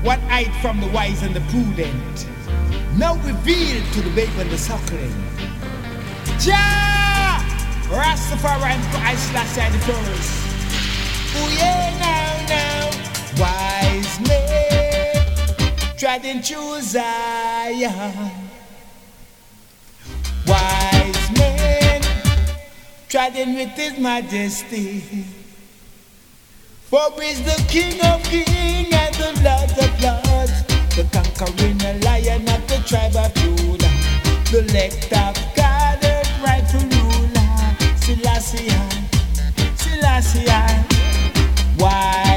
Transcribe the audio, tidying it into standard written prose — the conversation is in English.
what hide from the wise and the prudent, now revealed to the babe and the suckling. Jah Rastafari and Christ Selassie the first. Oh yeah, now, wise men treading through Zion. Wise men treading with His Majesty. For is the King of Kings and the Lord of Lords, the conquering lion of the tribe of Judah, the elect of God and rightful ruler, Selassie, Selassie. Why?